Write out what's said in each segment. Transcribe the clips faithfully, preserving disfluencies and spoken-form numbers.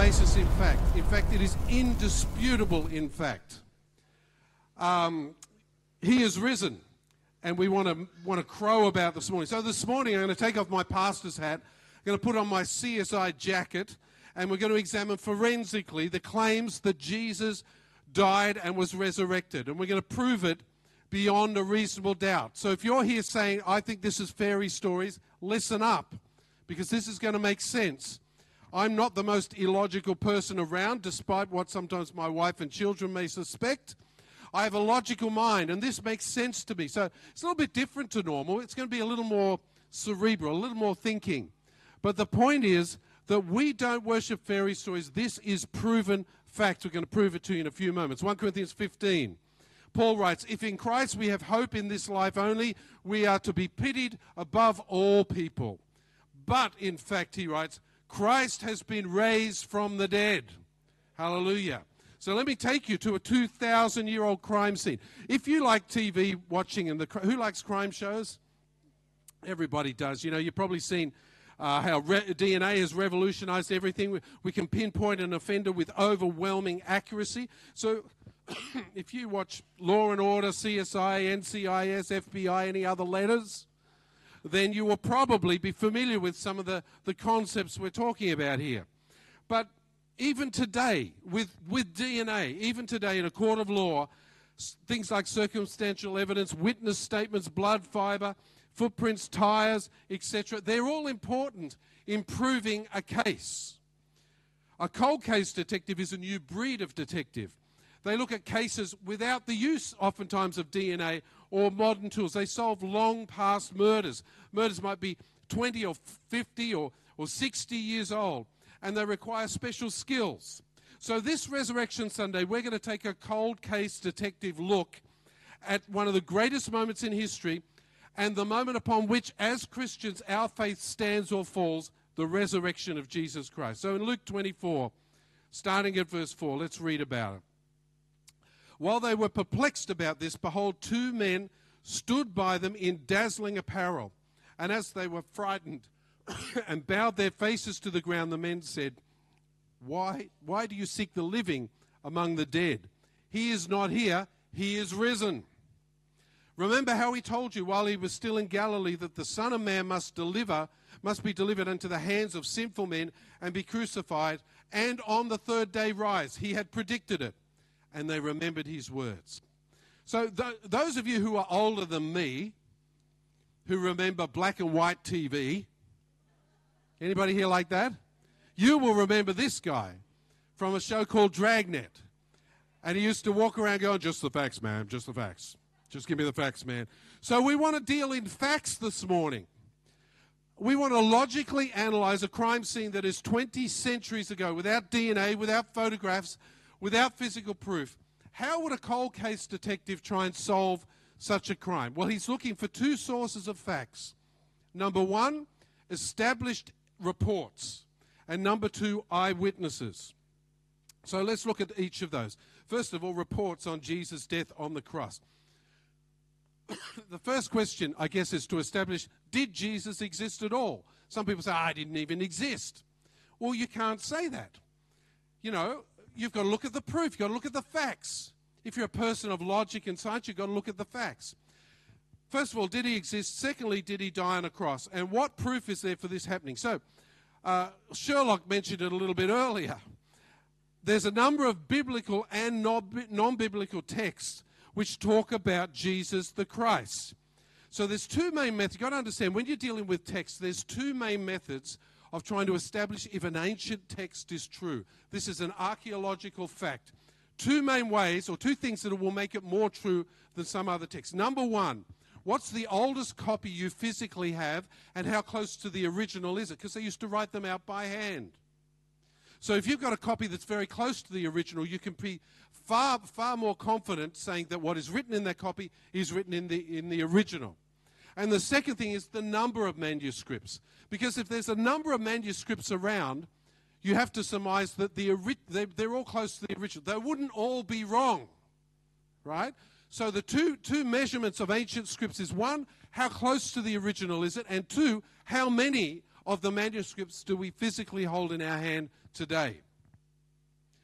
basis in fact. In fact, it is indisputable in fact. Um, he is risen, and we want to want to crow about this morning. So this morning I'm going to take off my pastor's hat, I'm going to put on my C S I jacket, and we're going to examine forensically the claims that Jesus died and was resurrected. And we're going to prove it beyond a reasonable doubt. So if you're here saying, I think this is fairy stories, listen up, because this is going to make sense. I'm not the most illogical person around, despite what sometimes my wife and children may suspect. I have a logical mind, and this makes sense to me. So it's a little bit different to normal. It's going to be a little more cerebral, a little more thinking. But the point is that we don't worship fairy stories. This is proven fact. We're going to prove it to you in a few moments. First Corinthians fifteen. Paul writes, if in Christ we have hope in this life only, we are to be pitied above all people. But, in fact, he writes, Christ has been raised from the dead. Hallelujah. So let me take you to a two thousand year old crime scene. If you like T V watching, and the who likes crime shows? Everybody does. You know, you've probably seen uh, how re- D N A has revolutionized everything. We, we can pinpoint an offender with overwhelming accuracy. So if you watch Law and Order, C S I, N C I S, F B I, any other letters, then you will probably be familiar with some of the, the concepts we're talking about here. But even today, with, with D N A, even today in a court of law, s- things like circumstantial evidence, witness statements, blood fibre, footprints, tyres, et cetera, they're all important in proving a case. A cold case detective is a new breed of detective. They look at cases without the use, oftentimes, of D N A or modern tools. They solve long past murders. Murders might be twenty or fifty or, or sixty years old, and they require special skills. So this Resurrection Sunday, we're going to take a cold case detective look at one of the greatest moments in history, and the moment upon which, as Christians, our faith stands or falls, the resurrection of Jesus Christ. So in Luke twenty-four, starting at verse four, let's read about it. While they were perplexed about this, behold, two men stood by them in dazzling apparel. And as they were frightened and bowed their faces to the ground, the men said, Why, why do you seek the living among the dead? He is not here, he is risen. Remember how he told you while he was still in Galilee that the Son of Man must deliver, must be delivered into the hands of sinful men and be crucified, and on the third day rise. He had predicted it. And they remembered his words. So th- those of you who are older than me, who remember black and white T V, anybody here like that? You will remember this guy from a show called Dragnet. And he used to walk around going, just the facts, man, just the facts. Just give me the facts, man. So we want to deal in facts this morning. We want to logically analyze a crime scene that is twenty centuries ago, without D N A, without photographs, without physical proof. How would a cold case detective try and solve such a crime? Well, he's looking for two sources of facts. Number one, established reports. And number two, eyewitnesses. So let's look at each of those. First of all, reports on Jesus' death on the cross. The first question, I guess, is to establish, did Jesus exist at all? Some people say, I didn't even exist. Well, you can't say that. You know, you've got to look at the proof. You've got to look at the facts. If you're a person of logic and science, you've got to look at the facts. First of all, did he exist? Secondly, did he die on a cross? And what proof is there for this happening? So, uh, Sherlock mentioned it a little bit earlier. There's a number of biblical and non-biblical texts which talk about Jesus the Christ. So there's two main methods. You've got to understand, when you're dealing with text, there's two main methods of trying to establish if an ancient text is true. This is an archaeological fact. Two main ways, or two things that will make it more true than some other text. Number one, what's the oldest copy you physically have, and how close to the original is it? Because they used to write them out by hand. So if you've got a copy that's very close to the original, you can be far, far more confident saying that what is written in that copy is written in the, in the original. And the second thing is the number of manuscripts. Because if there's a number of manuscripts around, you have to surmise that the they, they're all close to the original. They wouldn't all be wrong, right? So the two, two measurements of ancient scripts is, one, how close to the original is it? And two, how many of the manuscripts do we physically hold in our hand today?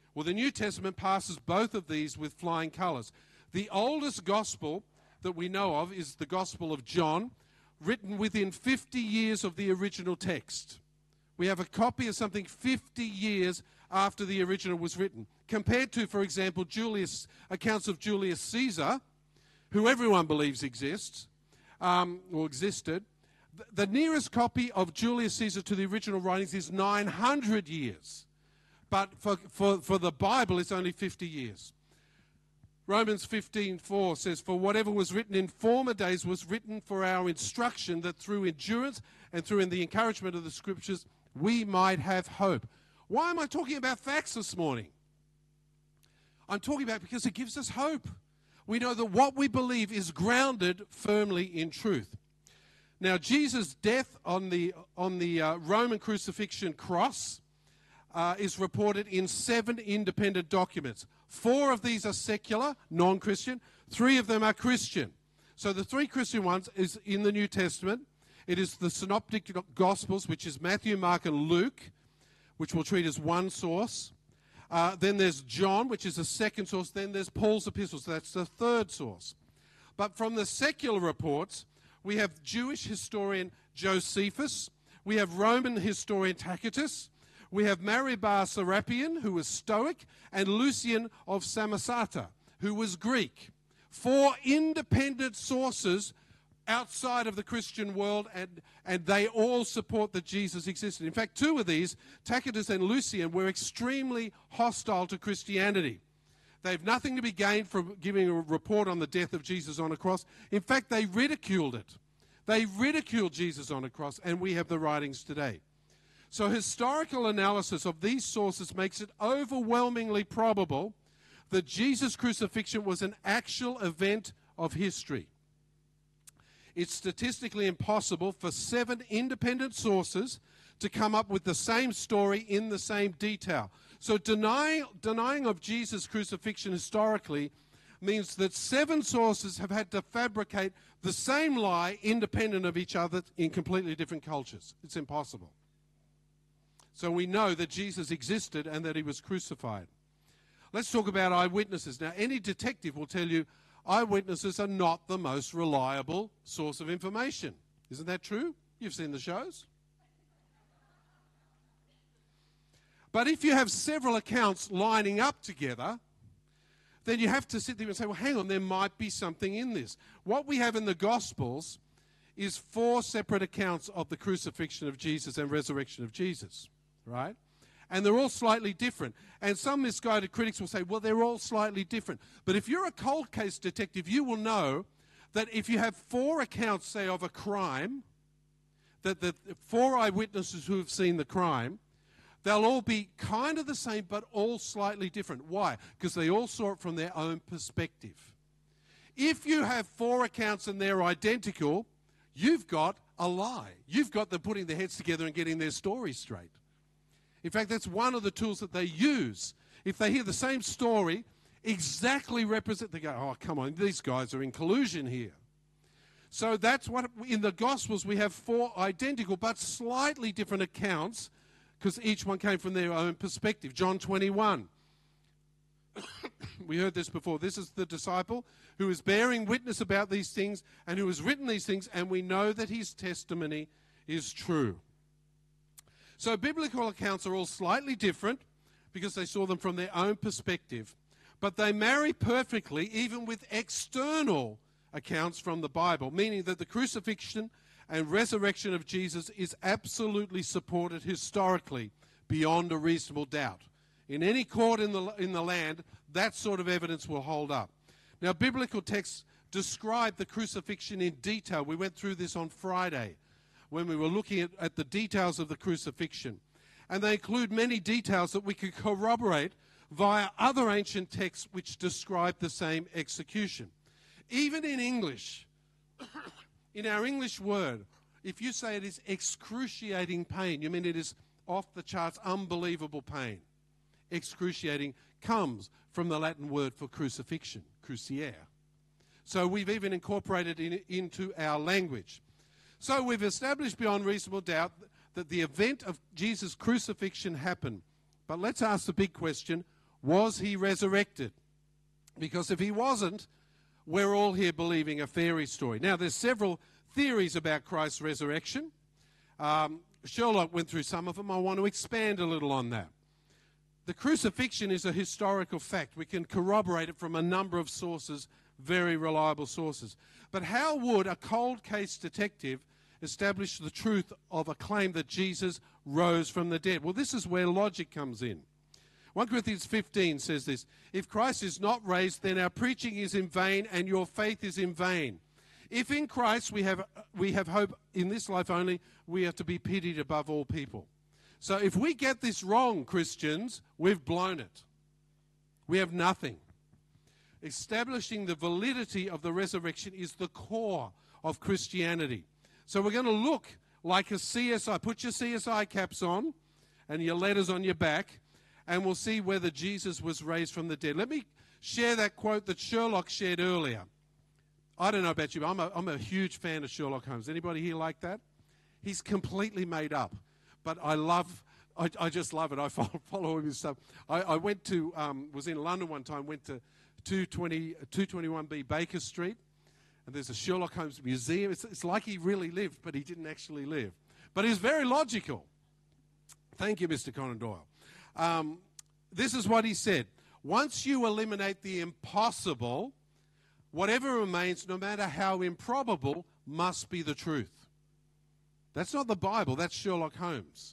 Well, the New Testament passes both of these with flying colours. The oldest gospel that we know of is the Gospel of John, written within fifty years of the original text. We have a copy of something fifty years after the original was written, compared to, for example, Julius, accounts of Julius Caesar, who everyone believes exists, um, or existed. The, the nearest copy of Julius Caesar to the original writings is nine hundred years. But for, for, for the Bible, it's only fifty years. Romans fifteen four says, "For whatever was written in former days was written for our instruction, that through endurance and through in the encouragement of the Scriptures we might have hope." Why am I talking about facts this morning? I'm talking about because it gives us hope. We know that what we believe is grounded firmly in truth. Now, Jesus' death on the, on the uh, Roman crucifixion cross uh, is reported in seven independent documents. Four of these are secular, non-Christian. Three of them are Christian. So the three Christian ones is in the New Testament. It is the Synoptic Gospels, which is Matthew, Mark, and Luke, which we'll treat as one source. Uh, then there's John, which is a second source. Then there's Paul's epistles. That's the third source. But from the secular reports, we have Jewish historian Josephus. We have Roman historian Tacitus. We have Maribar Serapion, who was Stoic, and Lucian of Samosata, who was Greek. Four independent sources outside of the Christian world, and, and they all support that Jesus existed. In fact, two of these, Tacitus and Lucian, were extremely hostile to Christianity. They have nothing to be gained from giving a report on the death of Jesus on a cross. In fact, they ridiculed it. They ridiculed Jesus on a cross, and we have the writings today. So historical analysis of these sources makes it overwhelmingly probable that Jesus' crucifixion was an actual event of history. It's statistically impossible for seven independent sources to come up with the same story in the same detail. So denying, denying of Jesus' crucifixion historically means that seven sources have had to fabricate the same lie independent of each other in completely different cultures. It's impossible. So we know that Jesus existed and that he was crucified. Let's talk about eyewitnesses. Now, any detective will tell you eyewitnesses are not the most reliable source of information. Isn't that true? You've seen the shows. But if you have several accounts lining up together, then you have to sit there and say, well, hang on, there might be something in this. What we have in the Gospels is four separate accounts of the crucifixion of Jesus and resurrection of Jesus, right? And they're all slightly different. And some misguided critics will say, well, they're all slightly different. But if you're a cold case detective, you will know that if you have four accounts, say, of a crime, that the four eyewitnesses who have seen the crime, they'll all be kind of the same, but all slightly different. Why? Because they all saw it from their own perspective. If you have four accounts and they're identical, you've got a lie. You've got them putting their heads together and getting their story straight. In fact, that's one of the tools that they use. If they hear the same story, exactly represent, they go, oh, come on, these guys are in collusion here. So that's what, in the Gospels, we have four identical but slightly different accounts because each one came from their own perspective. John twenty-one. We heard this before. This is the disciple who is bearing witness about these things and who has written these things, and we know that his testimony is true. So biblical accounts are all slightly different because they saw them from their own perspective, but they marry perfectly even with external accounts from the Bible, meaning that the crucifixion and resurrection of Jesus is absolutely supported historically beyond a reasonable doubt. In any court in the, in the land, that sort of evidence will hold up. Now, biblical texts describe the crucifixion in detail. We went through this on Friday when we were looking at, at the details of the crucifixion. And they include many details that we could corroborate via other ancient texts which describe the same execution. Even in English, in our English word, if you say it is excruciating pain, you mean it is off the charts, unbelievable pain. Excruciating comes from the Latin word for crucifixion, cruciare. So we've even incorporated it in, into our language. So we've established beyond reasonable doubt that the event of Jesus' crucifixion happened. But let's ask the big question, Was he resurrected? Because if he wasn't, we're all here believing a fairy story. Now, there's several theories about Christ's resurrection. Um, Sherlock went through some of them. I want to expand a little on that. The crucifixion is a historical fact. We can corroborate it from a number of sources, very reliable sources. But how would a cold case detective establish the truth of a claim that Jesus rose from the dead? Well, this is where logic comes in. First Corinthians fifteen says this: if Christ is not raised, then our preaching is in vain and your faith is in vain. If in Christ we have we have hope in this life only, we are to be pitied above all people. So if we get this wrong, Christians, we've blown it. We have nothing. Establishing the validity of the resurrection is the core of Christianity. So we're going to look like a C S I. Put your C S I caps on and your letters on your back, and we'll see whether Jesus was raised from the dead. Let me share that quote that Sherlock shared earlier. I don't know about you, but I'm a, I'm a huge fan of Sherlock Holmes. Anybody here like that? He's completely made up, but I love, I, I just love it. I follow, follow him his stuff. I, I went to, um, was in London one time, went to two twenty, two twenty-one B Baker Street, and there's a Sherlock Holmes museum. It's, it's like he really lived, but he didn't actually live. But he's very logical. Thank you, Mister Conan Doyle. Um, this is what he said: once you eliminate the impossible, whatever remains, no matter how improbable, must be the truth. That's not the Bible, that's Sherlock Holmes.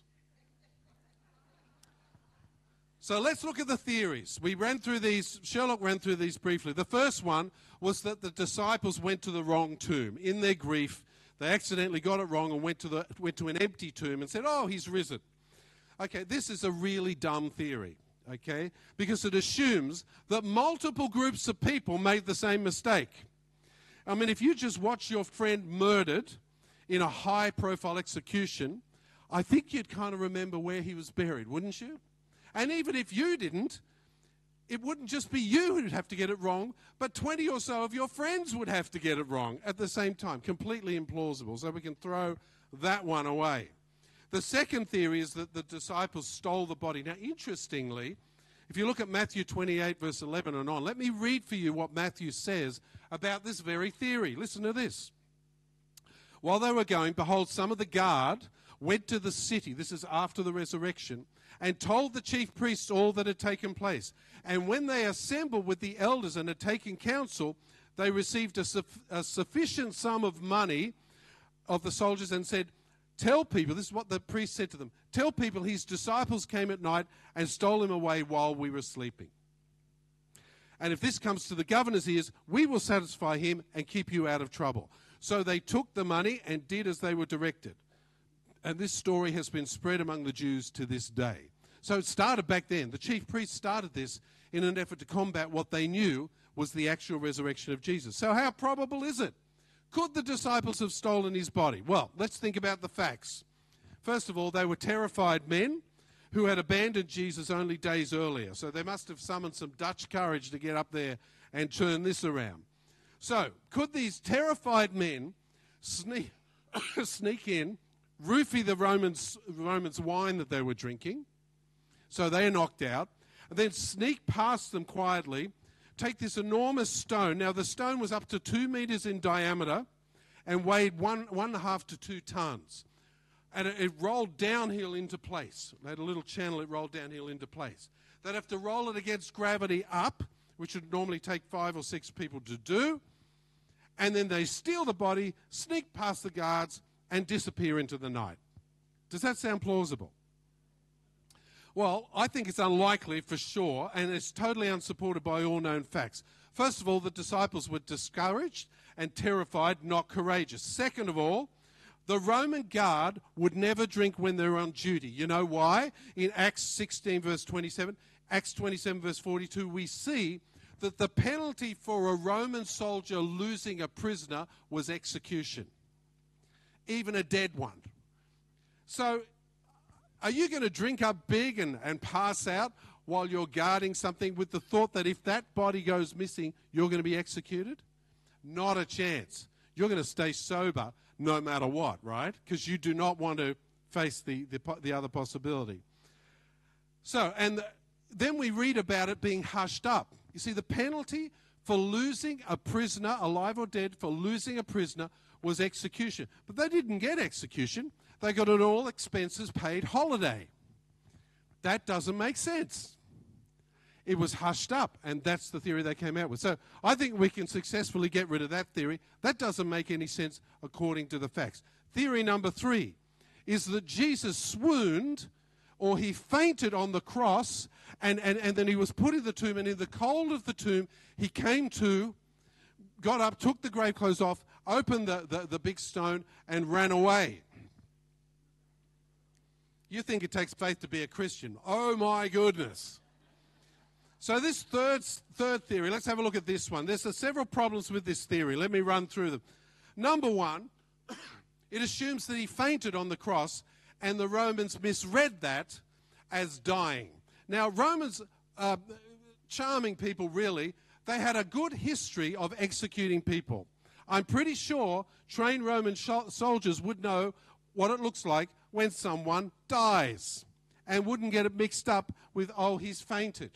So let's look at the theories. We ran through these, Sherlock ran through these briefly. The first one was that the disciples went to the wrong tomb. In their grief, they accidentally got it wrong and went to, the, went to an empty tomb and said, oh, he's risen. Okay, this is a really dumb theory, okay, because it assumes that multiple groups of people made the same mistake. I mean, if you just watch your friend murdered in a high-profile execution, I think you'd kind of remember where he was buried, wouldn't you? And even if you didn't, it wouldn't just be you who'd have to get it wrong, but twenty or so of your friends would have to get it wrong at the same time. Completely implausible. So we can throw that one away. The second theory is that the disciples stole the body. Now, interestingly, if you look at Matthew twenty-eight, verse eleven and on, let me read for you what Matthew says about this very theory. Listen to this. While they were going, behold, some of the guard went to the city, this is after the resurrection, and told the chief priests all that had taken place. And when they assembled with the elders and had taken counsel, they received a, su- a sufficient sum of money of the soldiers and said, tell people, this is what the priest said to them, tell people his disciples came at night and stole him away while we were sleeping. And if this comes to the governor's ears, we will satisfy him and keep you out of trouble. So they took the money and did as they were directed. And this story has been spread among the Jews to this day. So it started back then. The chief priests started this in an effort to combat what they knew was the actual resurrection of Jesus. So how probable is it? Could the disciples have stolen his body? Well, let's think about the facts. First of all, they were terrified men who had abandoned Jesus only days earlier. So they must have summoned some Dutch courage to get up there and turn this around. So, could these terrified men sneak, sneak in, roofie the Romans, Romans wine that they were drinking, so they are knocked out, and then sneak past them quietly, take this enormous stone. Now, the stone was up to two meters in diameter and weighed one, one and a half to two tons. And it, it rolled downhill into place. They had a little channel, it rolled downhill into place. They'd have to roll it against gravity up, which would normally take five or six people to do, and then they steal the body, sneak past the guards, and disappear into the night. Does that sound plausible? Well, I think it's unlikely for sure, and it's totally unsupported by all known facts. First of all, the disciples were discouraged and terrified, not courageous. Second of all, the Roman guard would never drink when they're on duty. You know why? In Acts sixteen, verse twenty-seven, Acts twenty-seven, verse forty-two, we see that the penalty for a Roman soldier losing a prisoner was execution, even a dead one. So are you going to drink up big and, and pass out while you're guarding something with the thought that if that body goes missing, you're going to be executed? Not a chance. You're going to stay sober no matter what, right? Because you do not want to face the, the, the other possibility. So, and the, then we read about it being hushed up. You see, the penalty for losing a prisoner, alive or dead, for losing a prisoner was execution. But they didn't get execution. They got an all expenses paid holiday. That doesn't make sense. It was hushed up, and that's the theory they came out with. So I think we can successfully get rid of that theory. That doesn't make any sense according to the facts. Theory number three is that Jesus swooned, or he fainted on the cross, and, and, and then he was put in the tomb, and in the cold of the tomb, he came to, got up, took the grave clothes off, opened the, the, the big stone, and ran away. You think it takes faith to be a Christian. Oh, my goodness. So this third, third theory, let's have a look at this one. There's uh, several problems with this theory. Let me run through them. Number one, it assumes that he fainted on the cross, and the Romans misread that as dying. Now, Romans, uh, charming people really, they had a good history of executing people. I'm pretty sure trained Roman sh- soldiers would know what it looks like when someone dies and wouldn't get it mixed up with, oh, he's fainted.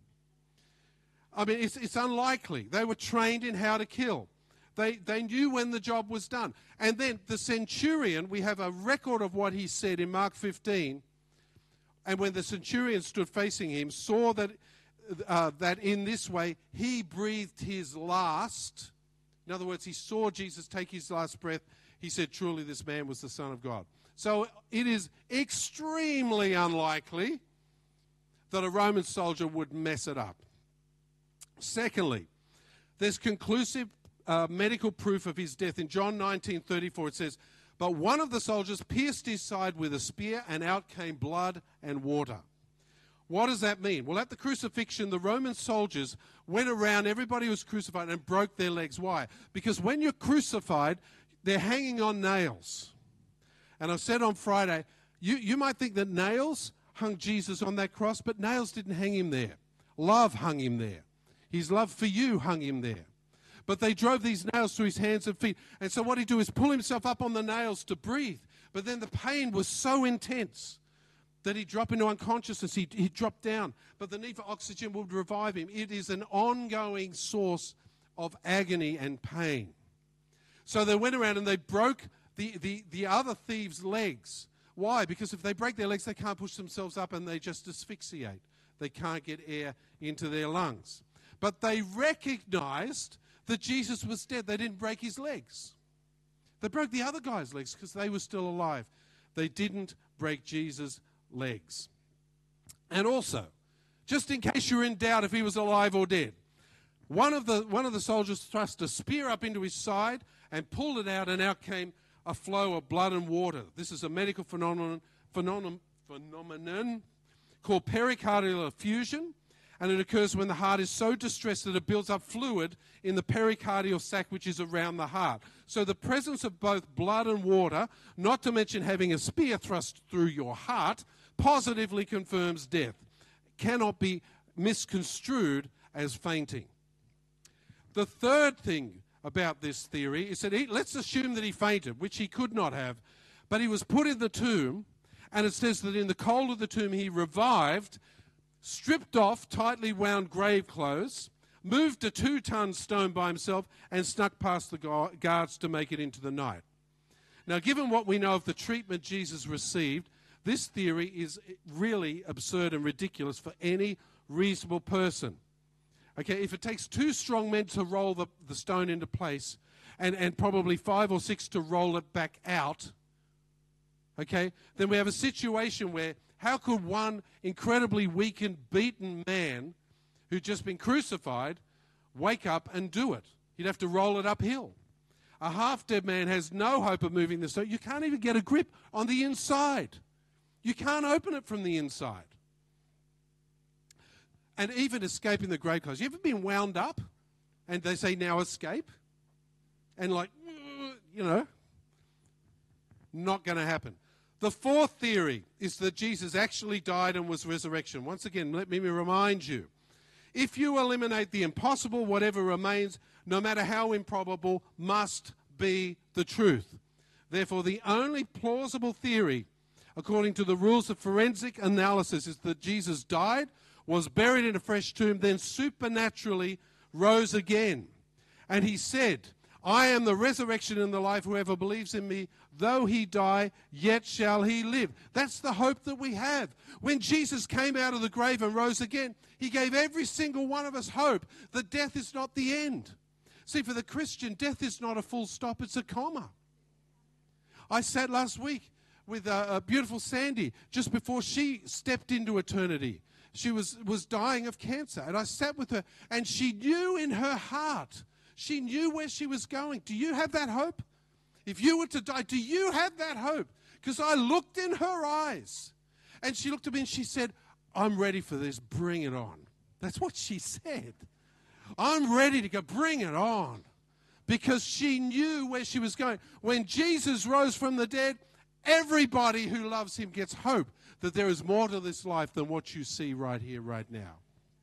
I mean, it's, it's unlikely. They were trained in how to kill. They, they knew when the job was done. And then the centurion, we have a record of what he said in Mark fifteen. And when the centurion stood facing him, saw that, uh, that in this way he breathed his last. In other words, he saw Jesus take his last breath. He said, truly this man was the Son of God. So it is extremely unlikely that a Roman soldier would mess it up. Secondly, there's conclusive uh, medical proof of his death. In John nineteen thirty-four, it says, but one of the soldiers pierced his side with a spear, and out came blood and water. What does that mean? Well, at the crucifixion, the Roman soldiers went around, everybody was crucified, and broke their legs. Why? Because when you're crucified, they're hanging on nails. And I said on Friday, you, you might think that nails hung Jesus on that cross, but nails didn't hang him there. Love hung him there. His love for you hung him there. But they drove these nails through his hands and feet. And so what he'd do is pull himself up on the nails to breathe. But then the pain was so intense that he'd drop into unconsciousness. He'd, he'd drop down. But the need for oxygen would revive him. It is an ongoing source of agony and pain. So they went around and they broke the, the, the other thieves' legs. Why? Because if they break their legs, they can't push themselves up and they just asphyxiate. They can't get air into their lungs. But they recognized that Jesus was dead. They didn't break his legs. They broke the other guy's legs because they were still alive. They didn't break Jesus' legs. And also, just in case you're in doubt if he was alive or dead, one of the, one of the soldiers thrust a spear up into his side and pulled it out, and out came a flow of blood and water. This is a medical phenomenon, phenomenon, phenomenon called pericardial effusion. And it occurs when the heart is so distressed that it builds up fluid in the pericardial sac, which is around the heart. So the presence of both blood and water, not to mention having a spear thrust through your heart, positively confirms death. Cannot be misconstrued as fainting. The third thing about this theory is that he, let's assume that he fainted, which he could not have, but he was put in the tomb, and it says that in the cold of the tomb he revived, stripped off tightly wound grave clothes, moved a two-ton stone by himself, and snuck past the guards to make it into the night. Now, given what we know of the treatment Jesus received, this theory is really absurd and ridiculous for any reasonable person. Okay, if it takes two strong men to roll the, the stone into place, and, and probably five or six to roll it back out, okay, then we have a situation where how could one incredibly weakened, beaten man who'd just been crucified wake up and do it? He'd have to roll it uphill. A half-dead man has no hope of moving the stone. You can't even get a grip on the inside. You can't open it from the inside. And even escaping the grave clothes. You ever been wound up and they say, now escape? And like, you know, not going to happen. The fourth theory is that Jesus actually died and was resurrection. Once again, let me remind you, if you eliminate the impossible, whatever remains, no matter how improbable, must be the truth. Therefore, the only plausible theory, according to the rules of forensic analysis, is that Jesus died, was buried in a fresh tomb, then supernaturally rose again. And he said, I am the resurrection and the life. Whoever believes in me, though he die, yet shall he live. That's the hope that we have. When Jesus came out of the grave and rose again, he gave every single one of us hope that death is not the end. See, for the Christian, death is not a full stop, it's a comma. I sat last week with a, a beautiful Sandy just before she stepped into eternity. She was, was dying of cancer, and I sat with her, and she knew in her heart, she knew where she was going. Do you have that hope? If you were to die, do you have that hope? Because I looked in her eyes, and she looked at me and she said, I'm ready for this, bring it on. That's what she said. I'm ready to go, bring it on. Because she knew where she was going. When Jesus rose from the dead, everybody who loves him gets hope that there is more to this life than what you see right here, right now.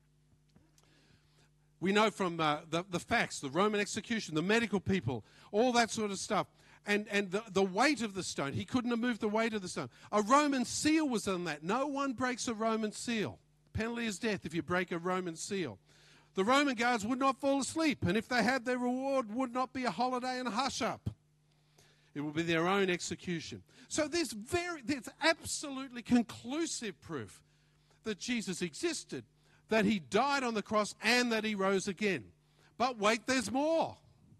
We know from uh, the, the facts, the Roman execution, the medical people, all that sort of stuff. And, and the, the weight of the stone, he couldn't have moved the weight of the stone. A Roman seal was on that. No one breaks a Roman seal. Penalty is death if you break a Roman seal. The Roman guards would not fall asleep, and if they had, their reward would not be a holiday and a hush-up. It would be their own execution. So there's very, there's absolutely conclusive proof that Jesus existed, that he died on the cross, and that he rose again. But wait, there's more.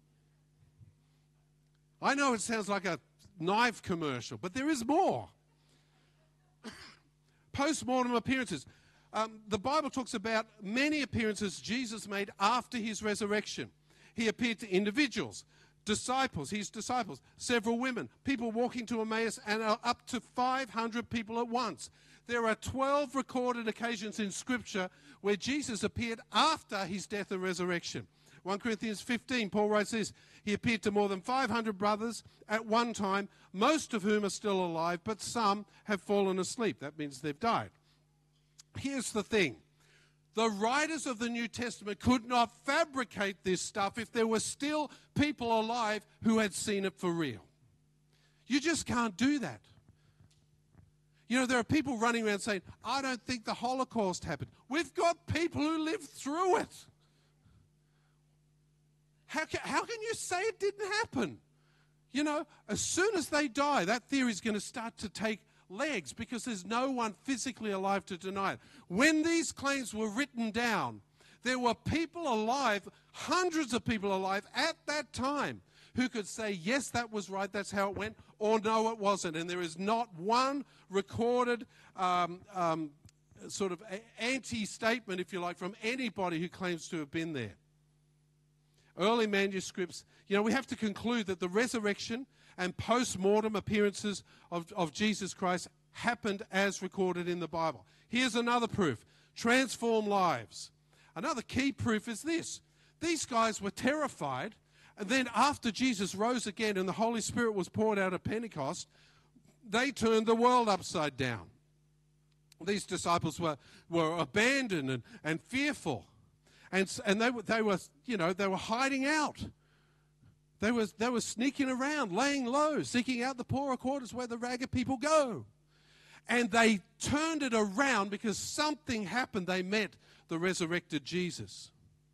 I know it sounds like a knife commercial, but there is more. Post-mortem appearances. Um, the Bible talks about many appearances Jesus made after his resurrection. He appeared to individuals, disciples, his disciples, several women, people walking to Emmaus, and up to five hundred people at once. There are twelve recorded occasions in Scripture where Jesus appeared after his death and resurrection. First Corinthians fifteen, Paul writes this, he appeared to more than five hundred brothers at one time, most of whom are still alive, but some have fallen asleep. That means they've died. Here's the thing. The writers of the New Testament could not fabricate this stuff if there were still people alive who had seen it for real. You just can't do that. You know, there are people running around saying, I don't think the Holocaust happened. We've got people who lived through it. How can, how can you say it didn't happen? You know, as soon as they die, that theory is going to start to take legs because there's no one physically alive to deny it. When these claims were written down, there were people alive, hundreds of people alive at that time who could say, yes, that was right, that's how it went, or no, it wasn't. And there is not one recorded um, um, sort of anti-statement, if you like, from anybody who claims to have been there. Early manuscripts, you know, we have to conclude that the resurrection and post-mortem appearances of, of Jesus Christ happened as recorded in the Bible. Here's another proof. Transformed lives. Another key proof is this. These guys were terrified, and then after Jesus rose again and the Holy Spirit was poured out at Pentecost, they turned the world upside down. These disciples were, were abandoned and, and fearful. And, and they, they were, you know, they were hiding out. They were, they were sneaking around, laying low, seeking out the poorer quarters where the ragged people go. And they turned it around because something happened. They met the resurrected Jesus.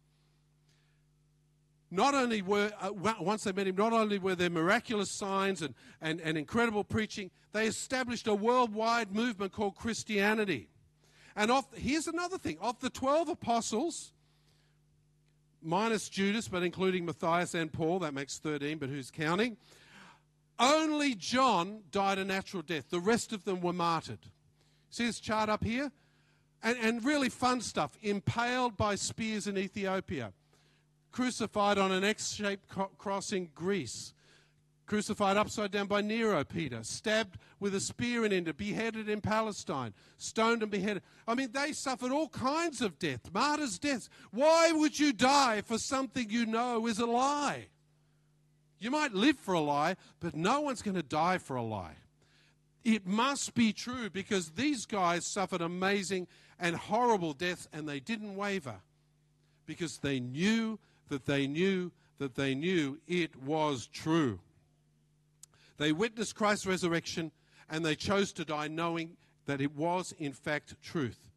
Not only were, uh, once they met him, not only were there miraculous signs and, and, and incredible preaching, they established a worldwide movement called Christianity. And of, here's another thing. Of the twelve apostles, minus Judas, but including Matthias and Paul, that makes thirteen, but who's counting? Only John died a natural death. The rest of them were martyred. See this chart up here? And, and really fun stuff. Impaled by spears in Ethiopia. Crucified on an X-shaped cross in Greece. Crucified upside down by Nero, Peter. Stabbed with a spear in India. Beheaded in Palestine. Stoned and beheaded. I mean, they suffered all kinds of death. Martyrs' deaths. Why would you die for something you know is a lie? You might live for a lie, but no one's going to die for a lie. It must be true because these guys suffered amazing and horrible deaths and they didn't waver because they knew that they knew that they knew it was true. They witnessed Christ's resurrection and they chose to die knowing that it was in fact truth.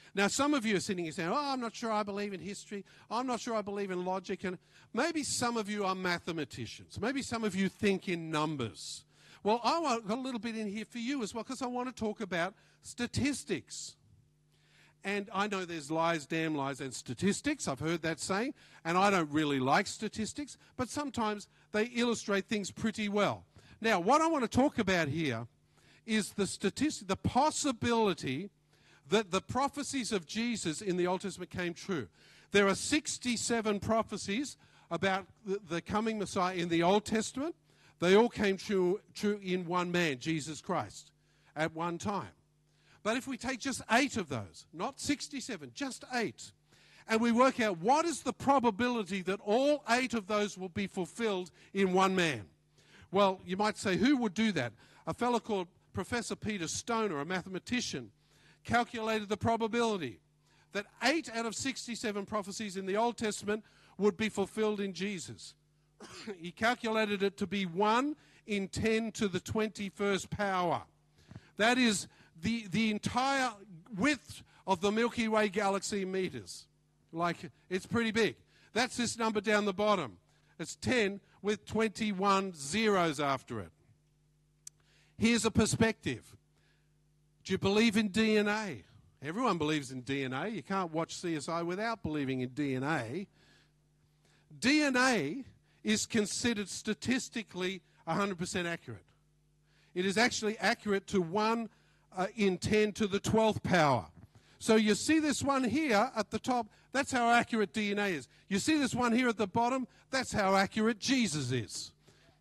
Now, some of you are sitting here saying, oh, I'm not sure I believe in history. I'm not sure I believe in logic. And maybe some of you are mathematicians. Maybe some of you think in numbers. Well, I want a little bit in here for you as well, because I want to talk about statistics. And I know there's lies, damn lies, and statistics. I've heard that saying. And I don't really like statistics, but sometimes they illustrate things pretty well. Now, what I want to talk about here is the statistic, the possibility that the prophecies of Jesus in the Old Testament came true. There are sixty-seven prophecies about the, the coming Messiah in the Old Testament. They all came true, true in one man, Jesus Christ, at one time. But if we take just eight of those, not sixty-seven, just eight, and we work out what is the probability that all eight of those will be fulfilled in one man. Well, you might say, who would do that? A fellow called Professor Peter Stoner, a mathematician, calculated the probability that eight out of sixty-seven prophecies in the Old Testament would be fulfilled in Jesus. He calculated it to be one in ten to the twenty-first power. That is the, the entire width of the Milky Way galaxy in meters. Like, it's pretty big. That's this number down the bottom. It's ten with twenty-one zeros after it. Here's a perspective. Do you believe in D N A? Everyone believes in D N A. You can't watch C S I without believing in D N A. D N A is considered statistically one hundred percent accurate. It is actually accurate to one uh, in ten to the twelfth power. So you see this one here at the top, that's how accurate D N A is. You see this one here at the bottom, that's how accurate Jesus is.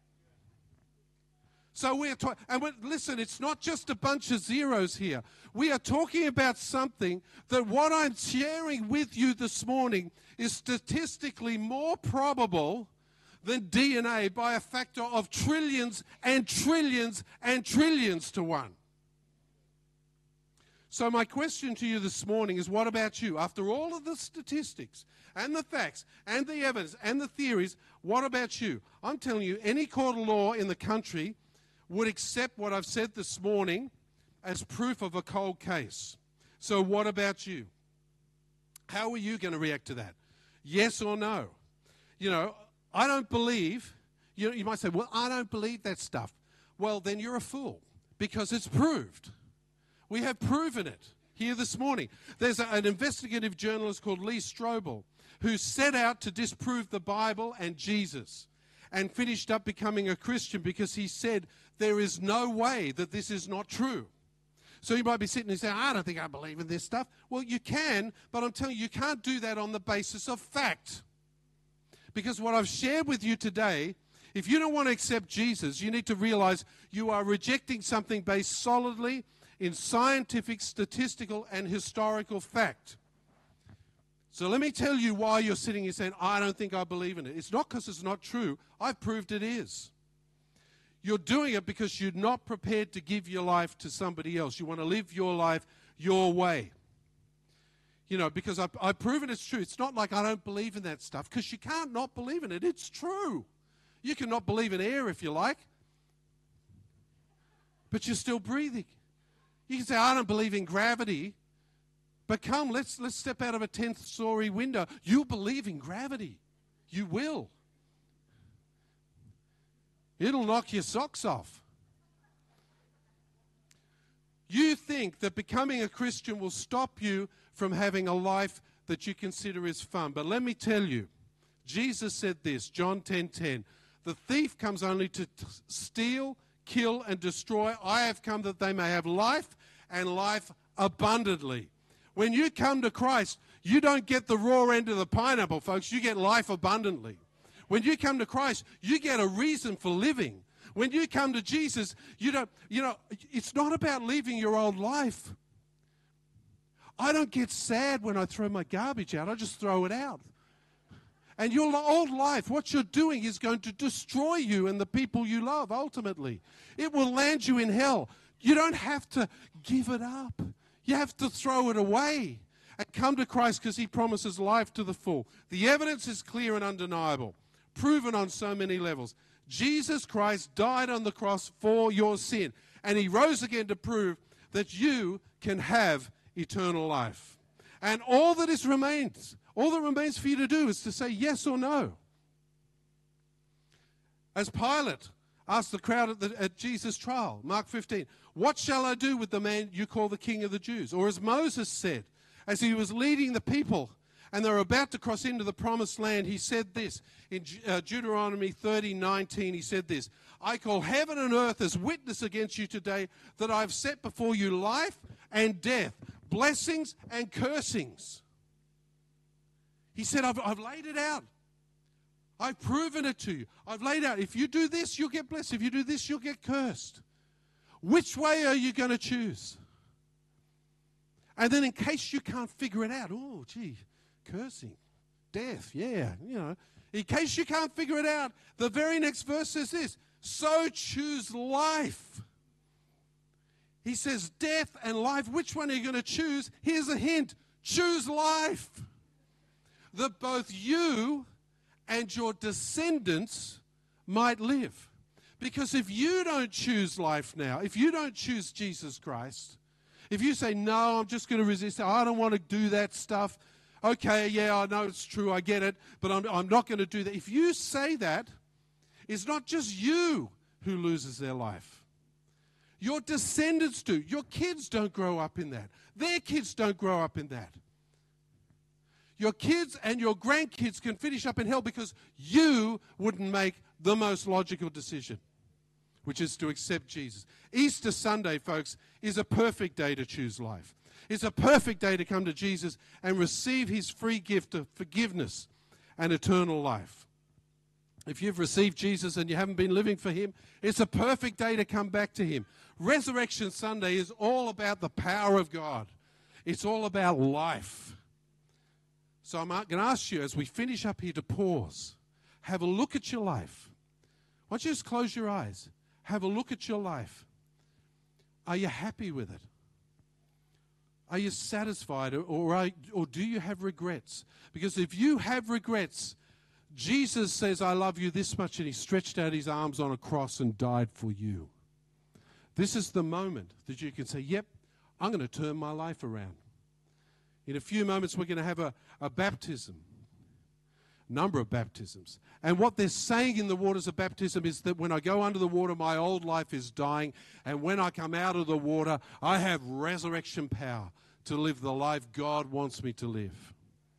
So we're talking, and we're, listen, it's not just a bunch of zeros here. We are talking about something that what I'm sharing with you this morning is statistically more probable than D N A by a factor of trillions and trillions and trillions to one. So my question to you this morning is, what about you? After all of the statistics and the facts and the evidence and the theories, what about you? I'm telling you, any court of law in the country would accept what I've said this morning as proof of a cold case. So what about you? How are you going to react to that? Yes or no? You know, I don't believe, you know, you might say, well, I don't believe that stuff. Well, then you're a fool, because it's proved. We have proven it here this morning. There's a, an investigative journalist called Lee Strobel who set out to disprove the Bible and Jesus and finished up becoming a Christian because he said there is no way that this is not true. So you might be sitting and saying, I don't think I believe in this stuff. Well, you can, but I'm telling you, you can't do that on the basis of fact. Because what I've shared with you today, if you don't want to accept Jesus, you need to realize you are rejecting something based solidly in scientific, statistical, and historical fact. So let me tell you why you're sitting here saying, I don't think I believe in it. It's not because it's not true. I've proved it is. You're doing it because you're not prepared to give your life to somebody else. You want to live your life your way. You know, because I've, I've proven it's true. It's not like I don't believe in that stuff, because you can't not believe in it. It's true. You can not believe in air if you like, but you're still breathing. You can say, I don't believe in gravity, but come, let's, let's step out of a tenth story window. You believe in gravity. You will. It'll knock your socks off. You think that becoming a Christian will stop you from having a life that you consider is fun. But let me tell you, Jesus said this, John ten ten, the thief comes only to t- steal, kill, and destroy. I have come that they may have life and life abundantly. When you come to Christ, you don't get the raw end of the pineapple, folks. You get life abundantly. When you come to Christ, you get a reason for living. When you come to Jesus, you don't, you know, it's not about leaving your old life. I don't get sad when I throw my garbage out. I just throw it out. And your old life, what you're doing is going to destroy you and the people you love, ultimately. It will land you in hell. You don't have to give it up. You have to throw it away and come to Christ, because he promises life to the full. The evidence is clear and undeniable, proven on so many levels. Jesus Christ died on the cross for your sin, and he rose again to prove that you can have eternal life. And all that is remains, all that remains for you to do is to say yes or no. As Pilate asked the crowd at, the, at Jesus' trial, Mark fifteen, what shall I do with the man you call the King of the Jews? Or as Moses said, as he was leading the people and they were about to cross into the promised land, he said this. In uh, Deuteronomy thirty nineteen, he said this, I call heaven and earth as witness against you today that I've set before you life and death, blessings and cursings. He said, I've, I've laid it out. I've proven it to you. I've laid out. If you do this, you'll get blessed. If you do this, you'll get cursed. Which way are you going to choose? And then in case you can't figure it out, oh, gee, cursing, death, yeah, you know. In case you can't figure it out, the very next verse says this, so choose life. He says death and life, which one are you going to choose? Here's a hint, choose life. That both you and your descendants might live. Because if you don't choose life now, if you don't choose Jesus Christ, if you say, no, I'm just going to resist, I don't want to do that stuff, okay, yeah, I know it's true, I get it, but I'm, I'm not going to do that. If you say that, it's not just you who loses their life. Your descendants do. Your kids don't grow up in that. Their kids don't grow up in that. Your kids and your grandkids can finish up in hell because you wouldn't make the most logical decision, which is to accept Jesus. Easter Sunday, folks, is a perfect day to choose life. It's a perfect day to come to Jesus and receive his free gift of forgiveness and eternal life. If you've received Jesus and you haven't been living for him, it's a perfect day to come back to him. Resurrection Sunday is all about the power of God. It's all about life. So I'm going to ask you as we finish up here to pause. Have a look at your life. Why don't you just close your eyes? Have a look at your life. Are you happy with it? Are you satisfied or, or, are, or do you have regrets? Because if you have regrets, Jesus says, I love you this much, and he stretched out his arms on a cross and died for you. This is the moment that you can say, yep, I'm going to turn my life around. In a few moments, we're going to have a, a baptism, a number of baptisms. And what they're saying in the waters of baptism is that when I go under the water, my old life is dying. And when I come out of the water, I have resurrection power to live the life God wants me to live.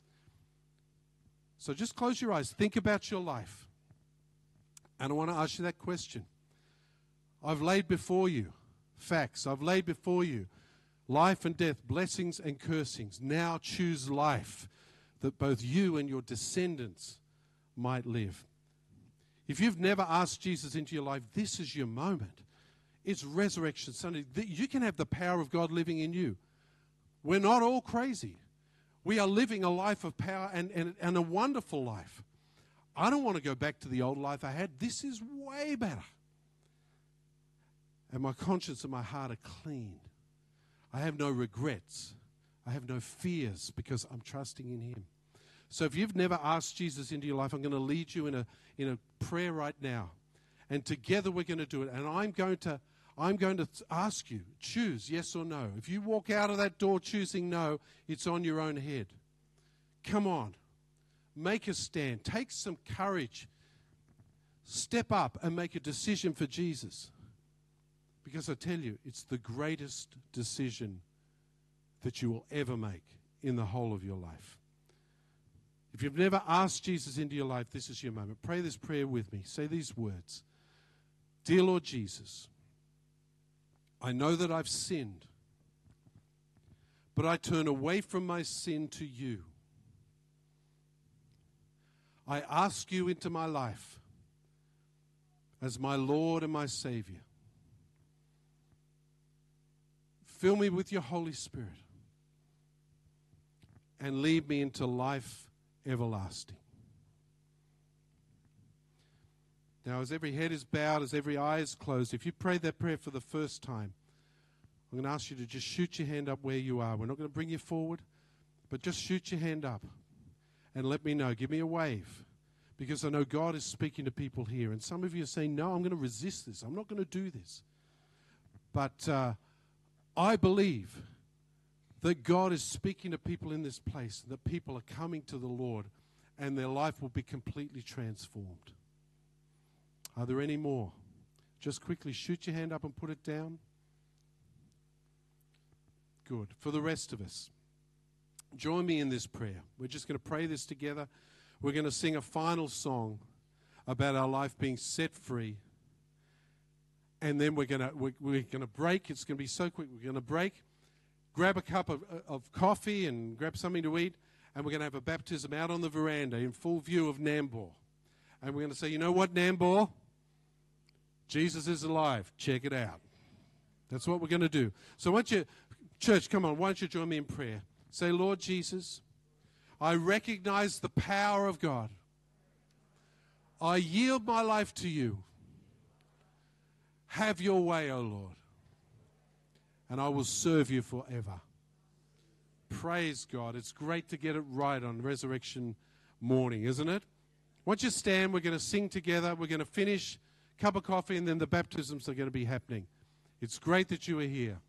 So just close your eyes. Think about your life. And I want to ask you that question. I've laid before you facts. I've laid before you life and death, blessings and cursings. Now choose life that both you and your descendants might live. If you've never asked Jesus into your life, this is your moment. It's Resurrection Sunday. You can have the power of God living in you. We're not all crazy. We are living a life of power and, and, and a wonderful life. I don't want to go back to the old life I had. This is way better. And my conscience and my heart are clean. I have no regrets. I have no fears because I'm trusting in him. So if you've never asked Jesus into your life, I'm going to lead you in a in a prayer right now. And together we're going to do it. And I'm going to I'm going to ask you, choose yes or no. If you walk out of that door choosing no, it's on your own head. Come on. Make a stand. Take some courage. Step up and make a decision for Jesus. Because I tell you, it's the greatest decision that you will ever make in the whole of your life. If you've never asked Jesus into your life, this is your moment. Pray this prayer with me. Say these words. Dear Lord Jesus, I know that I've sinned, but I turn away from my sin to you. I ask you into my life as my Lord and my Savior. Fill me with your Holy Spirit and lead me into life everlasting. Now, as every head is bowed, as every eye is closed, if you prayed that prayer for the first time, I'm going to ask you to just shoot your hand up where you are. We're not going to bring you forward, but just shoot your hand up and let me know. Give me a wave, because I know God is speaking to people here. And some of you are saying, no, I'm going to resist this. I'm not going to do this. But uh, I believe that God is speaking to people in this place, that people are coming to the Lord and their life will be completely transformed. Are there any more? Just quickly shoot your hand up and put it down. Good. For the rest of us, join me in this prayer. We're just going to pray this together. We're going to sing a final song about our life being set free. And then we're going to we're, we're going to break. It's going to be so quick. We're going to break, grab a cup of, of coffee and grab something to eat, and we're going to have a baptism out on the veranda in full view of Nambour. And we're going to say, you know what, Nambour? Jesus is alive. Check it out. That's what we're going to do. So why don't you, church, come on, why don't you join me in prayer? Say, Lord Jesus, I recognize the power of God. I yield my life to you. Have your way, O Lord, and I will serve you forever. Praise God. It's great to get it right on resurrection morning, isn't it? Once you stand, we're going to sing together. We're going to finish, cup of coffee, and then the baptisms are going to be happening. It's great that you are here.